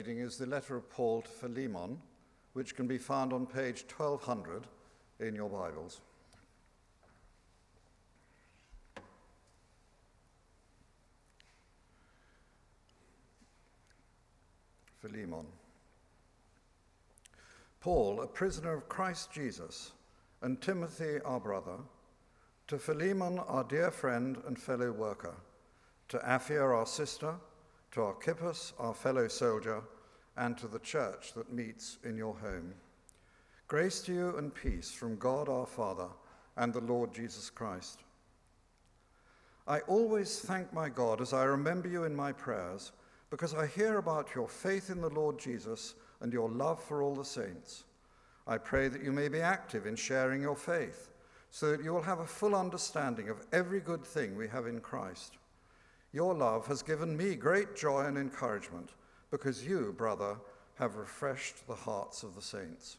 Reading is the letter of Paul to Philemon, which can be found on page 1200 in your Bibles. Philemon. Paul, a prisoner of Christ Jesus, and Timothy, our brother, to Philemon, our dear friend and fellow worker, to Apphia, our sister, to Archippus, our fellow soldier, and to the church that meets in your home. Grace to you and peace from God our Father and the Lord Jesus Christ. I always thank my God as I remember you in my prayers, because I hear about your faith in the Lord Jesus and your love for all the saints. I pray that you may be active in sharing your faith, so that you will have a full understanding of every good thing we have in Christ. Your love has given me great joy and encouragement, because you, brother, have refreshed the hearts of the saints.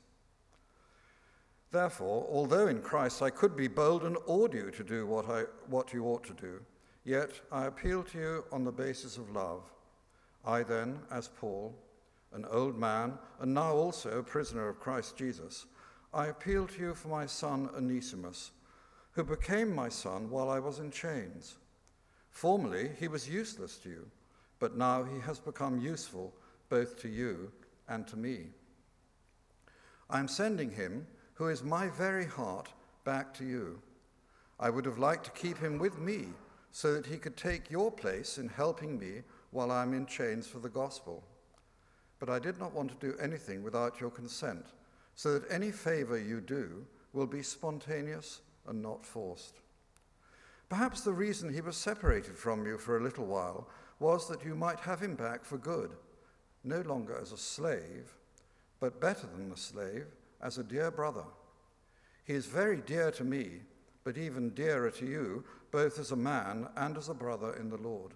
Therefore, although in Christ I could be bold and order you to do what you ought to do, yet I appeal to you on the basis of love. I then, as Paul, an old man, and now also a prisoner of Christ Jesus, I appeal to you for my son Onesimus, who became my son while I was in chains. Formerly he was useless to you, but now he has become useful both to you and to me. I am sending him, who is my very heart, back to you. I would have liked to keep him with me, so that he could take your place in helping me while I am in chains for the gospel. But I did not want to do anything without your consent, so that any favor you do will be spontaneous and not forced. Perhaps the reason he was separated from you for a little while was that you might have him back for good, no longer as a slave, but better than a slave, as a dear brother. He is very dear to me, but even dearer to you, both as a man and as a brother in the Lord.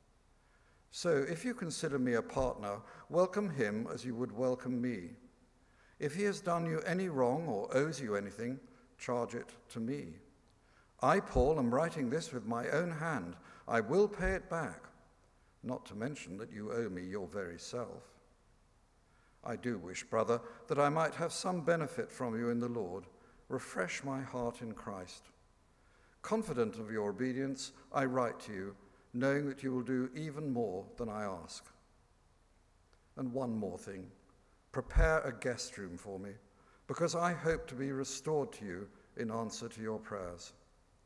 So if you consider me a partner, welcome him as you would welcome me. If he has done you any wrong or owes you anything, charge it to me. I, Paul, am writing this with my own hand. I will pay it back, not to mention that you owe me your very self. I do wish, brother, that I might have some benefit from you in the Lord. Refresh my heart in Christ. Confident of your obedience, I write to you, knowing that you will do even more than I ask. And one more thing, prepare a guest room for me, because I hope to be restored to you in answer to your prayers.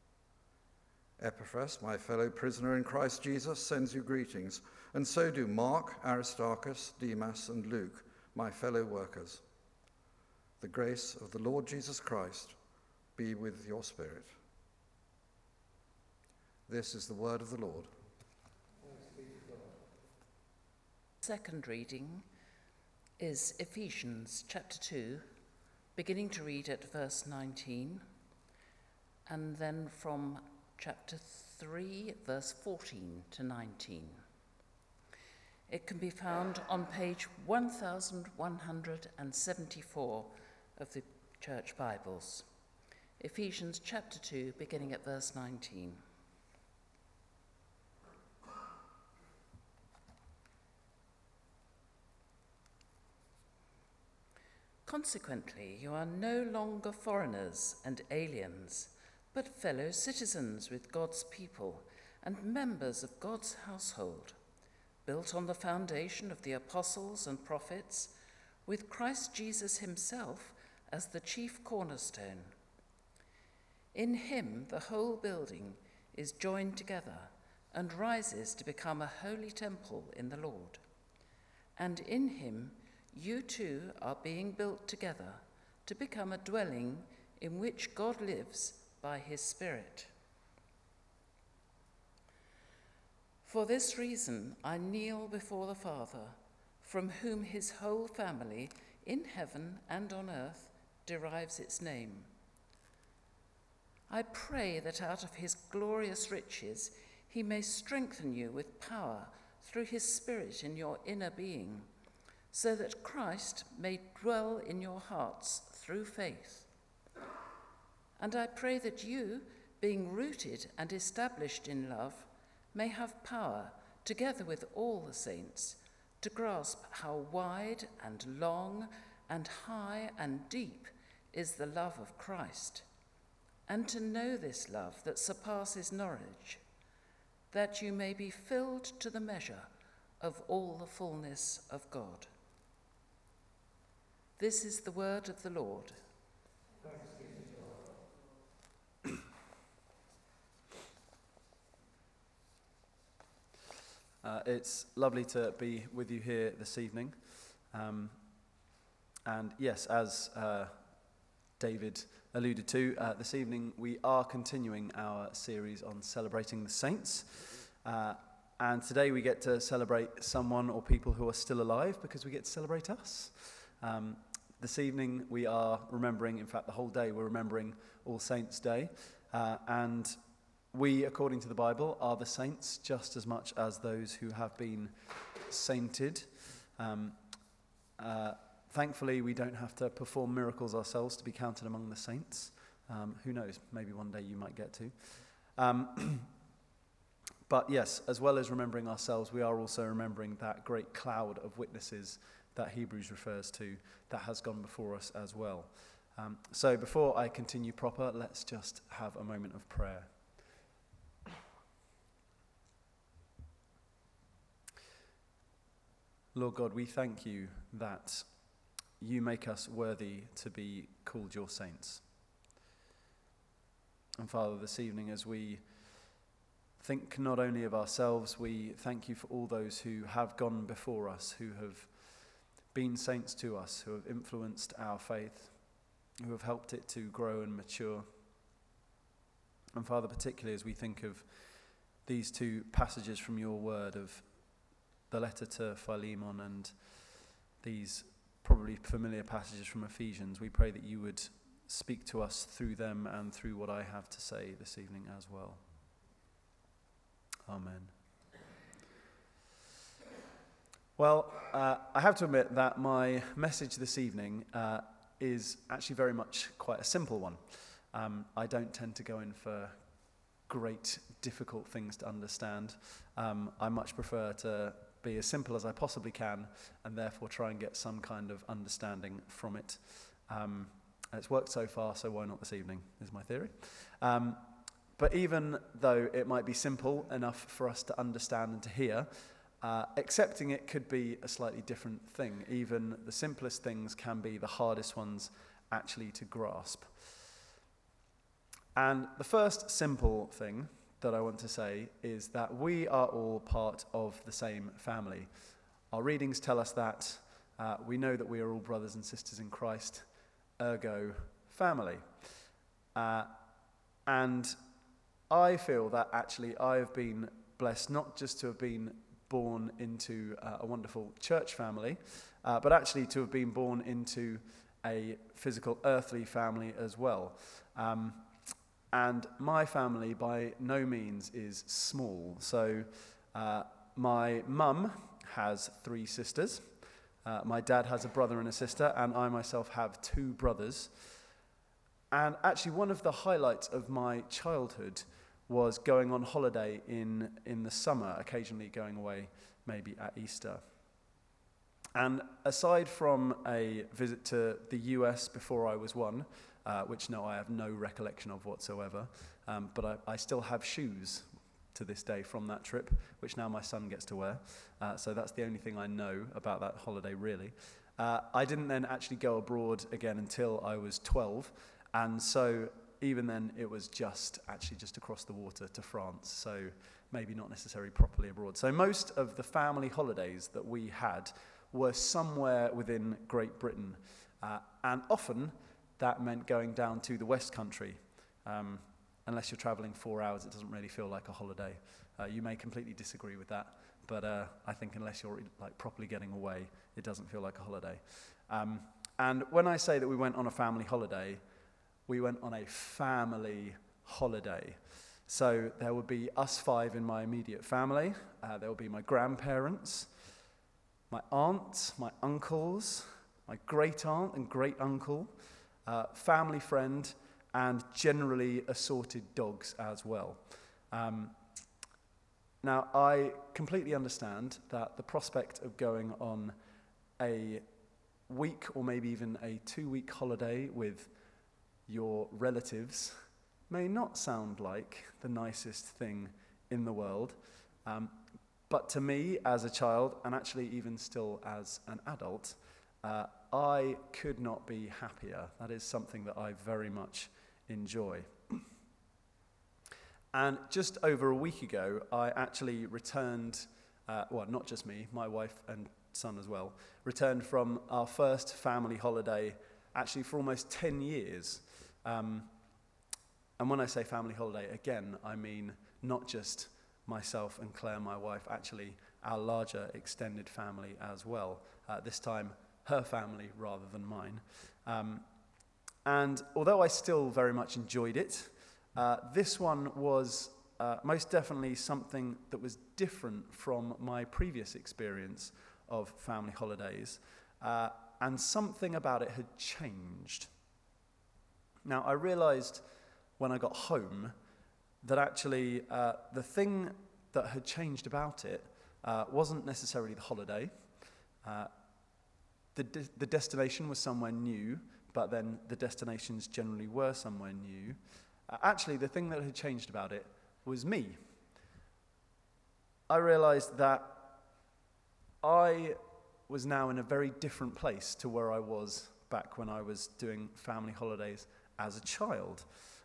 Epaphras, my fellow prisoner in Christ Jesus, sends you greetings, and so do Mark, Aristarchus, Demas, and Luke, my fellow workers. The grace of the Lord Jesus Christ be with your spirit. This is the word of the Lord. Second reading is Ephesians chapter 2, beginning to read at verse 19, and then from chapter 3, verse 14 to 19. It can be found on page 1174 of the Church Bibles. Ephesians chapter 2, beginning at verse 19. Consequently, you are no longer foreigners and aliens, but fellow citizens with God's people and members of God's household, built on the foundation of the apostles and prophets, with Christ Jesus himself as the chief cornerstone. In him the whole building is joined together and rises to become a holy temple in the Lord. And in him you too are being built together to become a dwelling in which God lives by his Spirit. For this reason I kneel before the Father, from whom his whole family in heaven and on earth derives its name. I pray that out of his glorious riches he may strengthen you with power through his Spirit in your inner being, so that Christ may dwell in your hearts through faith. And I pray that you, being rooted and established in love, may have power, together with all the saints, to to grasp how wide and long and high and deep is the love of Christ, and to know this love that surpasses knowledge, that you may be filled to the measure of all the fullness of God. This is the word of the Lord. It's lovely to be with you here this evening. And yes, as David alluded to, this evening we are continuing our series on celebrating the saints. And today we get to celebrate someone or people who are still alive because we get to celebrate us. This evening we are remembering, in fact the whole day we're remembering All Saints' Day. And we, according to the Bible, are the saints just as much as those who have been sainted. Thankfully, we don't have to perform miracles ourselves to be counted among the saints. Who knows, maybe one day you might get to. But yes, as well as remembering ourselves, we are also remembering that great cloud of witnesses that Hebrews refers to that has gone before us as well. So before I continue proper, let's just have a moment of prayer. Lord God, we thank you that you make us worthy to be called your saints. And Father, this evening as we think not only of ourselves, we thank you for all those who have gone before us, who have been saints to us, who have influenced our faith, who have helped it to grow and mature. And Father, particularly as we think of these two passages from your word of the letter to Philemon and these probably familiar passages from Ephesians, we pray that you would speak to us through them and through what I have to say this evening as well. Amen. Well, I have to admit that my message this evening is actually very much quite a simple one. I don't tend to go in for great, difficult things to understand. I much prefer to be as simple as I possibly can and therefore try and get some kind of understanding from it. It's worked so far, so why not this evening, is my theory. But even though it might be simple enough for us to understand and to hear, accepting it could be a slightly different thing. Even the simplest things can be the hardest ones actually to grasp. And the first simple thing that I want to say is that we are all part of the same family. Our readings tell us that. We know that we are all brothers and sisters in Christ, ergo family. And I feel that actually I've been blessed not just to have been born into a wonderful church family, but actually to have been born into a physical earthly family as well. And my family by no means is small. So my mum has 3 sisters. My dad has a brother and a sister, and I myself have 2 brothers. And actually one of the highlights of my childhood was going on holiday in the summer, occasionally going away maybe at Easter. And aside from a visit to the US before I was 1, which no, I have no recollection of whatsoever, but I still have shoes to this day from that trip, which now my son gets to wear. So that's the only thing I know about that holiday, really. I didn't then actually go abroad again until I was 12, and so even then it was just across the water to France, so maybe not necessarily properly abroad. So most of the family holidays that we had were somewhere within Great Britain, and often that meant going down to the West Country. Unless you're travelling 4 hours, it doesn't really feel like a holiday. You may completely disagree with that, but I think unless you're properly getting away, it doesn't feel like a holiday. And when I say that we went on a family holiday, we went on a family holiday. So there would be us 5 in my immediate family. There would be my grandparents, my aunts, my uncles, my great aunt and great uncle, family friend, and generally assorted dogs as well. Now, I completely understand that the prospect of going on a week or maybe even a 2-week holiday with your relatives may not sound like the nicest thing in the world. But to me, as a child, and actually even still as an adult, I could not be happier. That is something that I very much enjoy. And just over a week ago, I actually returned, not just me, my wife and son as well, returned from our first family holiday, actually for almost 10 years. And when I say family holiday, again, I mean not just myself and Claire, my wife, actually our larger extended family as well. This time, her family rather than mine. And although I still very much enjoyed it, this one was most definitely something that was different from my previous experience of family holidays, and something about it had changed. Now, I realized when I got home that actually the thing that had changed about it wasn't necessarily the holiday. The destination was somewhere new, but then the destinations generally were somewhere new. Actually, the thing that had changed about it was me. I realized that I was now in a very different place to where I was back when I was doing family holidays as a child.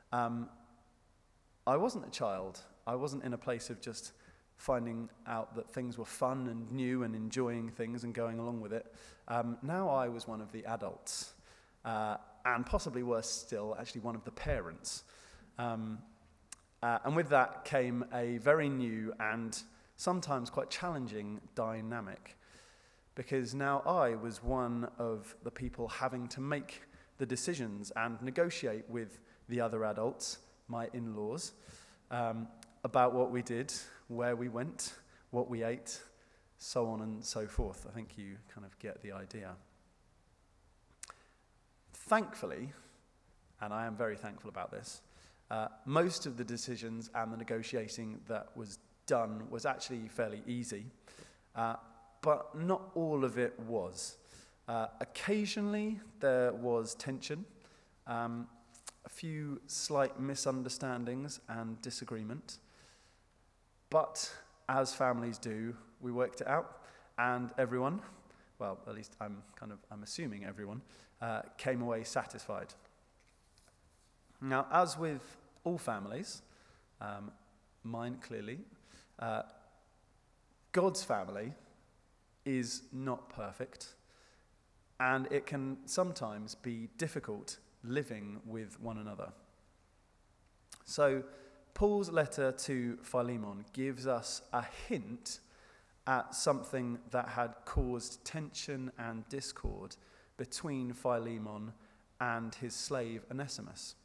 I wasn't a child. I wasn't in a place of just finding out that things were fun and new and enjoying things and going along with it. Now I was one of the adults, and possibly worse still, actually one of the parents. And with that came a very new and sometimes quite challenging dynamic, because now I was one of the people having to make the decisions and negotiate with the other adults, my in-laws, about what we did, where we went, what we ate, so on and so forth. I think you kind of get the idea. Thankfully, and I am very thankful about this, most of the decisions and the negotiating that was done was actually fairly easy, but not all of it was. Occasionally there was tension, a few slight misunderstandings and disagreement, but as families do, we worked it out, and everyone, well, at least I'm assuming everyone, came away satisfied. Now, as with all families, mine clearly, God's family is not perfect, and it can sometimes be difficult living with one another. So, Paul's letter to Philemon gives us a hint at something that had caused tension and discord between Philemon and his slave Onesimus.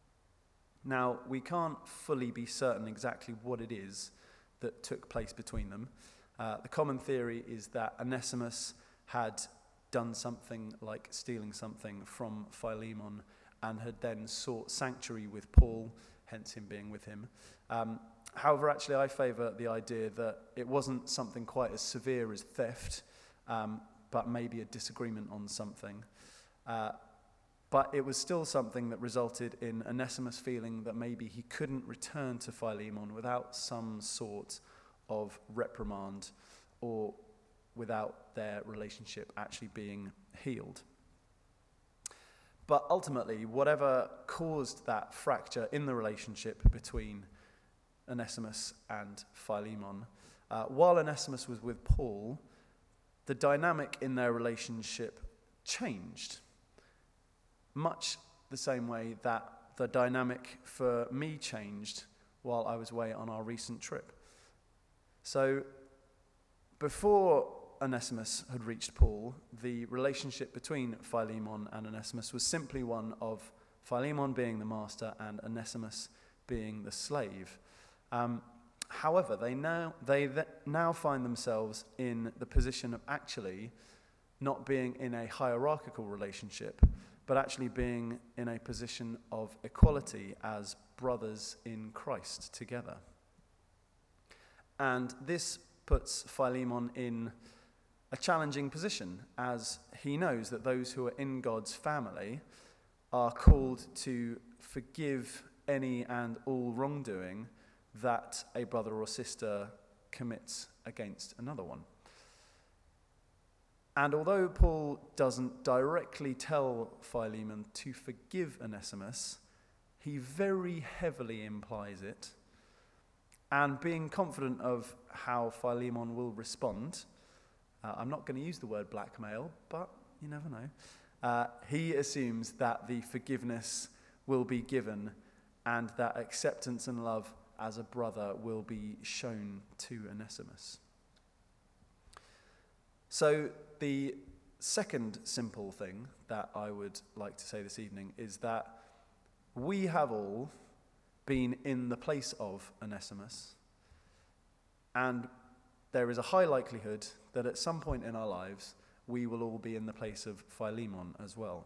Now, we can't fully be certain exactly what it is that took place between them. The common theory is that Onesimus had done something like stealing something from Philemon and had then sought sanctuary with Paul, hence him being with him. However, actually, I favour the idea that it wasn't something quite as severe as theft, but maybe a disagreement on something. But it was still something that resulted in Onesimus feeling that maybe he couldn't return to Philemon without some sort of reprimand or without their relationship actually being healed. But ultimately, whatever caused that fracture in the relationship between Onesimus and Philemon, while Onesimus was with Paul, the dynamic in their relationship changed. Much the same way that the dynamic for me changed while I was away on our recent trip. So, before Onesimus had reached Paul, the relationship between Philemon and Onesimus was simply one of Philemon being the master and Onesimus being the slave. However, they now find themselves in the position of actually not being in a hierarchical relationship, but actually being in a position of equality as brothers in Christ together. And this puts Philemon in a challenging position, as he knows that those who are in God's family are called to forgive any and all wrongdoing that a brother or sister commits against another one. And although Paul doesn't directly tell Philemon to forgive Onesimus, he very heavily implies it. And being confident of how Philemon will respond, I'm not going to use the word blackmail, but you never know. He assumes that the forgiveness will be given and that acceptance and love as a brother will be shown to Onesimus. So the second simple thing that I would like to say this evening is that we have all been in the place of Onesimus, and there is a high likelihood that at some point in our lives we will all be in the place of Philemon as well.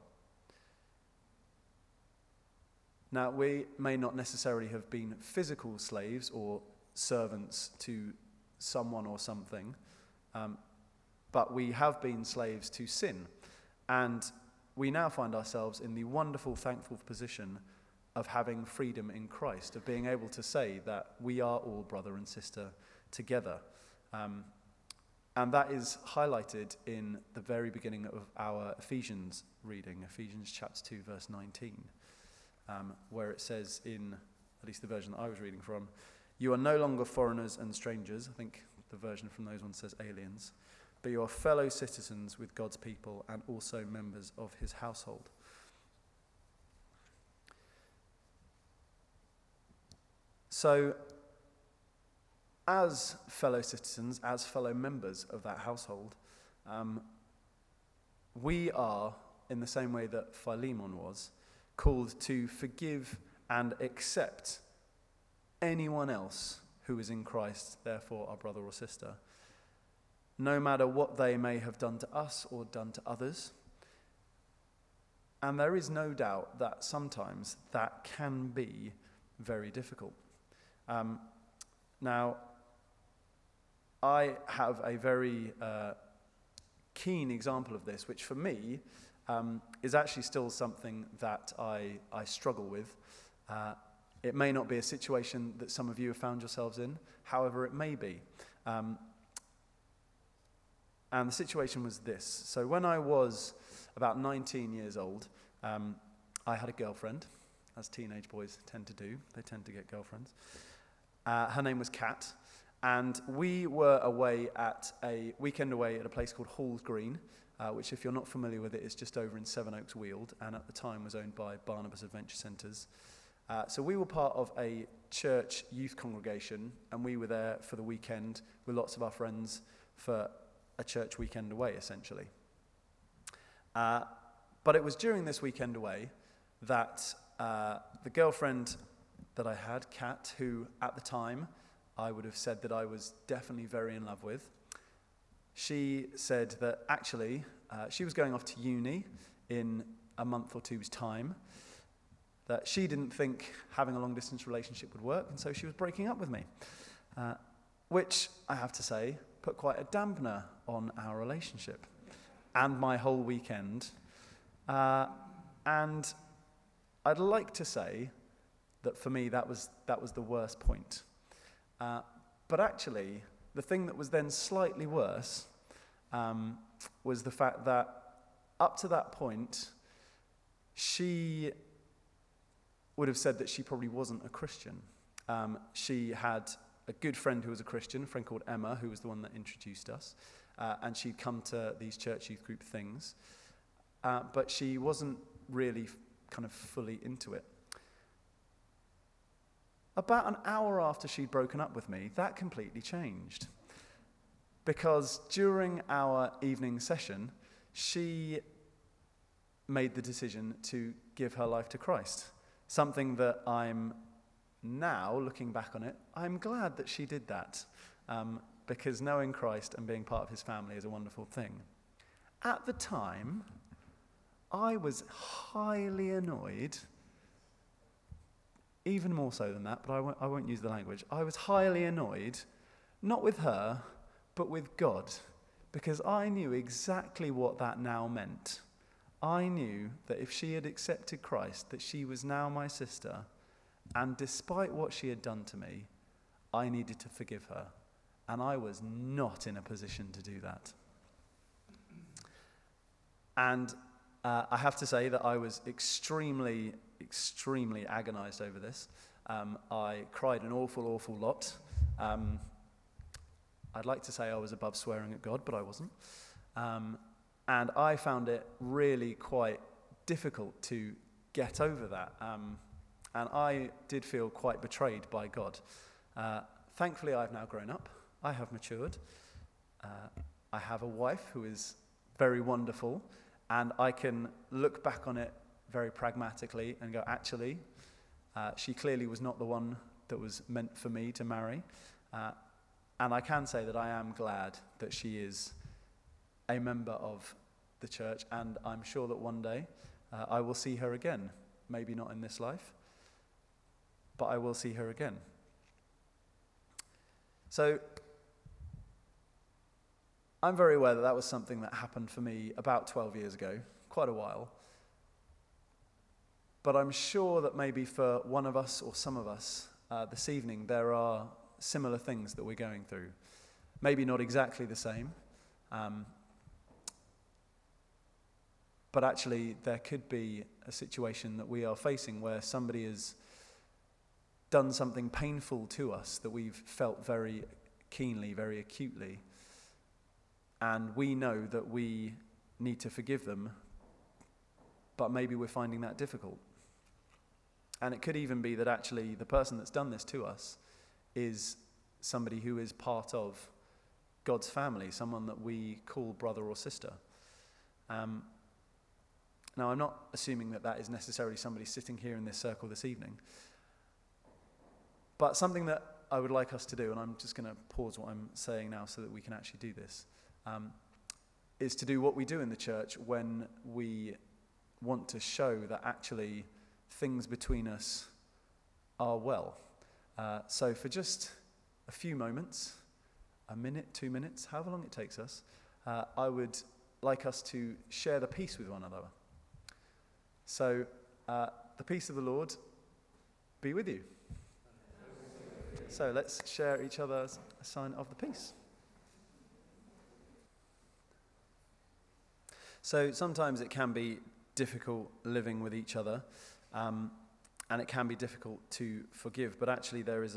Now, we may not necessarily have been physical slaves or servants to someone or something, but we have been slaves to sin. And we now find ourselves in the wonderful, thankful position of having freedom in Christ, of being able to say that we are all brother and sister together. And that is highlighted in the very beginning of our Ephesians reading, Ephesians chapter 2, verse 19. Where it says in, at least the version that I was reading from, you are no longer foreigners and strangers. I think the version from those ones says aliens. But you are fellow citizens with God's people and also members of his household. So, as fellow citizens, as fellow members of that household, we are, in the same way that Philemon was, called to forgive and accept anyone else who is in Christ, therefore our brother or sister, no matter what they may have done to us or done to others. And there is no doubt that sometimes that can be very difficult. Now, I have a very keen example of this, which for me is actually still something that I struggle with. It may not be a situation that some of you have found yourselves in, however it may be. And the situation was this. So when I was about 19 years old, I had a girlfriend, as teenage boys tend to do. They tend to get girlfriends. Her name was Kat, and we were away at a weekend away at a place called Halls Green, which, if you're not familiar with it, is just over in Sevenoaks Weald, and at the time was owned by Barnabas Adventure Centres. So we were part of a church youth congregation, and we were there for the weekend with lots of our friends for a church weekend away, essentially. But it was during this weekend away that the girlfriend that I had, Kat, who at the time I would have said that I was definitely very in love with, she said that actually she was going off to uni in a month or two's time, that she didn't think having a long-distance relationship would work, and so she was breaking up with me, which, I have to say, put quite a dampener on our relationship and my whole weekend. And I'd like to say that for me that was the worst point. But actually, the thing that was then slightly worse was the fact that up to that point, she would have said that she probably wasn't a Christian. She had a good friend who was a Christian, a friend called Emma, who was the one that introduced us, and she'd come to these church youth group things, but she wasn't really kind of fully into it. About an hour after she'd broken up with me, that completely changed. Because during our evening session, she made the decision to give her life to Christ. Something that I'm now, looking back on it, I'm glad that she did that. Because knowing Christ and being part of his family is a wonderful thing. At the time, I was highly annoyed. Even more so than that, but I won't use the language. I was highly annoyed not with her, but with God, because I knew exactly what that now meant. I knew that if she had accepted Christ, that she was now my sister, and despite what she had done to me, I needed to forgive her, and I was not in a position to do that. And I have to say that I was extremely agonized over this. I cried an awful lot. I'd like to say I was above swearing at God, but I wasn't. And I found it really quite difficult to get over that. And I did feel quite betrayed by God. Thankfully, I've now grown up. I have matured. I have a wife who is very wonderful, and I can look back on it very pragmatically and go, actually, she clearly was not the one that was meant for me to marry. And I can say that I am glad that she is a member of the church, and I'm sure that one day I will see her again. Maybe not in this life, but I will see her again. So I'm very aware that that was something that happened for me about 12 years ago, quite a while. But I'm sure that maybe for one of us or some of us this evening, there are similar things that we're going through. Maybe not exactly the same, but actually there could be a situation that we are facing where somebody has done something painful to us that we've felt very keenly, very acutely, and we know that we need to forgive them, but maybe we're finding that difficult. And it could even be that actually the person that's done this to us is somebody who is part of God's family, someone that we call brother or sister. Now, I'm not assuming that that is necessarily somebody sitting here in this circle this evening, but something that I would like us to do, and I'm just going to pause what I'm saying now so that we can actually do this, is to do what we do in the church when we want to show that actually things between us are well. So for just a few moments, a minute, 2 minutes, however long it takes us, I would like us to share the peace with one another. So the peace of the Lord be with you. So let's share each other a sign of the peace. So sometimes it can be difficult living with each other, and it can be difficult to forgive. But actually, there's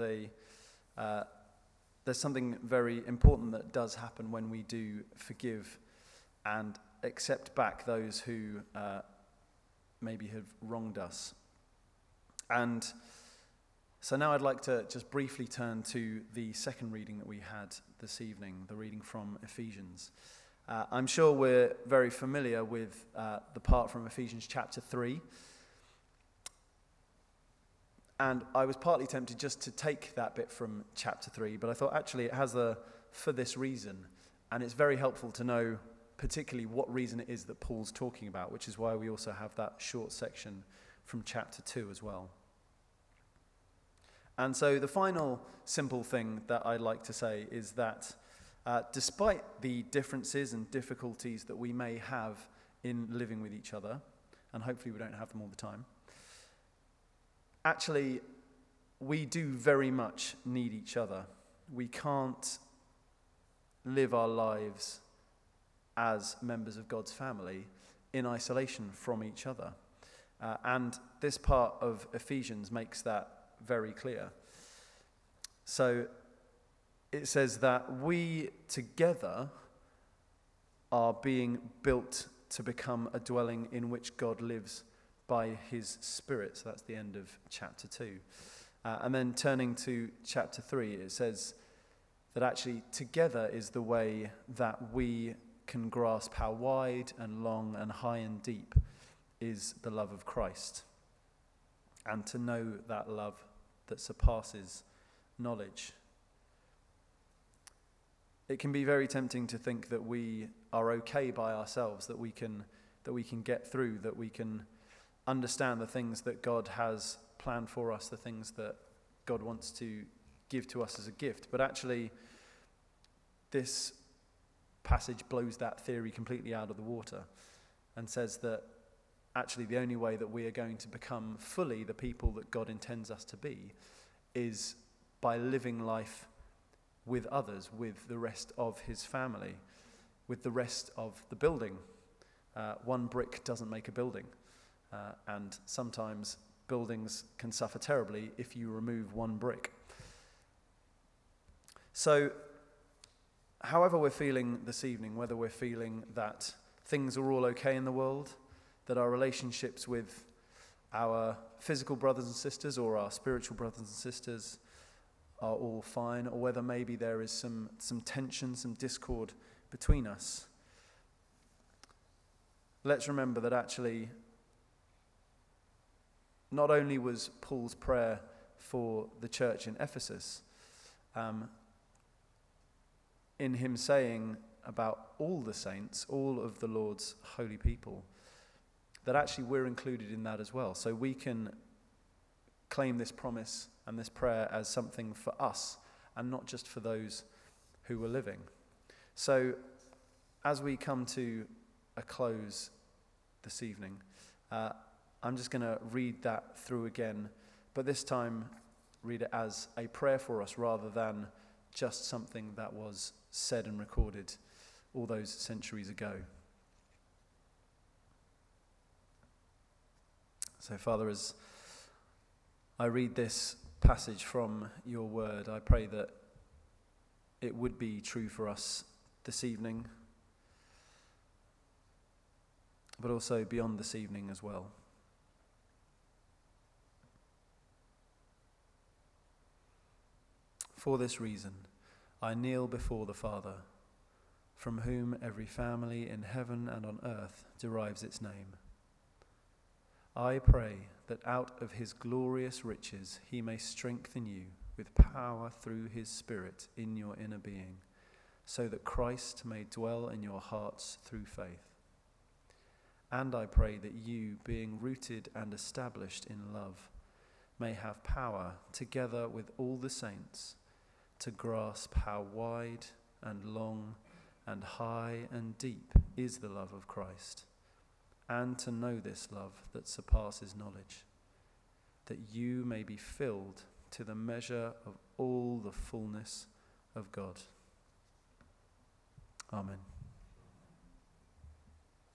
something very important that does happen when we do forgive and accept back those who maybe have wronged us. And so now I'd like to just briefly turn to the second reading that we had this evening, the reading from Ephesians. I'm sure we're very familiar with the part from Ephesians chapter 3. And I was partly tempted just to take that bit from chapter 3, but I thought actually it has for this reason. And it's very helpful to know particularly what reason it is that Paul's talking about, which is why we also have that short section from chapter 2 as well. And so the final simple thing that I'd like to say is that despite the differences and difficulties that we may have in living with each other, and hopefully we don't have them all the time, actually we do very much need each other. We can't live our lives as members of God's family in isolation from each other. And this part of Ephesians makes that very clear. So it says that we together are being built to become a dwelling in which God lives by his Spirit. So that's the end of chapter 2. And then turning to chapter 3, it says that actually together is the way that we can grasp how wide and long and high and deep is the love of Christ, and to know that love that surpasses knowledge. It can be very tempting to think that we are okay by ourselves, that we can get through, that we can understand the things that God has planned for us, the things that God wants to give to us as a gift. But actually, this passage blows that theory completely out of the water and says that actually the only way that we are going to become fully the people that God intends us to be is by living life with others, with the rest of his family, with the rest of the building. One brick doesn't make a building, and sometimes buildings can suffer terribly if you remove one brick. So, however we're feeling this evening, whether we're feeling that things are all okay in the world, that our relationships with our physical brothers and sisters or our spiritual brothers and sisters are all fine, or whether maybe there is some tension, some discord between us, let's remember that actually not only was Paul's prayer for the church in Ephesus, in him saying about all the saints, all of the Lord's holy people, that actually we're included in that as well. So we can claim this promise and this prayer as something for us and not just for those who were living. So as we come to a close this evening, I'm just going to read that through again, but this time read it as a prayer for us rather than just something that was said and recorded all those centuries ago. So, Father, as I read this passage from your word, I pray that it would be true for us this evening, but also beyond this evening as well. For this reason, I kneel before the Father, from whom every family in heaven and on earth derives its name. I pray that out of his glorious riches he may strengthen you with power through his Spirit in your inner being, so that Christ may dwell in your hearts through faith. And I pray that you, being rooted and established in love, may have power, together with all the saints, to grasp how wide and long and high and deep is the love of Christ, and to know this love that surpasses knowledge, that you may be filled to the measure of all the fullness of God. Amen.